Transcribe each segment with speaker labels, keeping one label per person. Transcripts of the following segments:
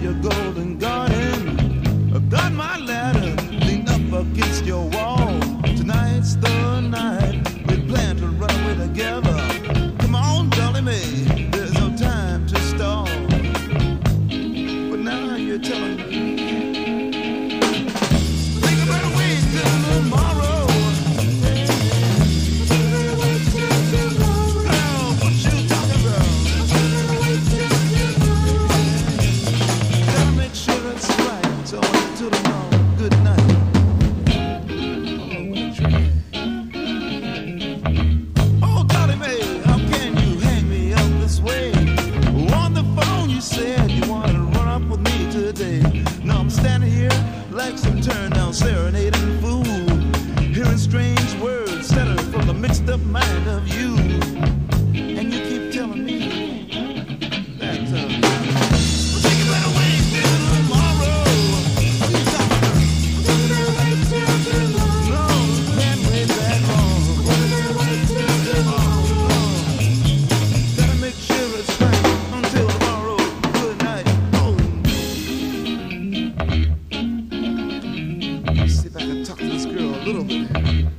Speaker 1: your golden garden. Got my ladder leaned up against your wall. Tonight's the night we plan to run away together. Come on, Dolly Mae, there's no time to stall. But now you're telling me think about a way till tomorrow. Like some turn-down serenading fool, hearing strange words settled from the mixed-up mind of you. And you keep telling me that take it right away till tomorrow. No, can't wait that long. Gotta make sure it's right until tomorrow. Good night. See if I can talk to this girl a little bit.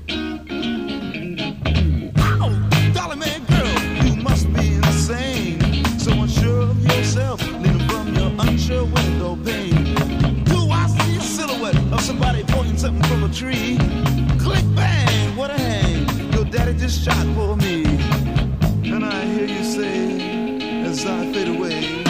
Speaker 1: Ow! Dolly Mae girl, you must be insane. So unsure of yourself, leaning from your unsure window pane. Do I see a silhouette of somebody pointing something from a tree? Click bang, what a hang. Your daddy just shot for me. And I hear you say, as I fade away,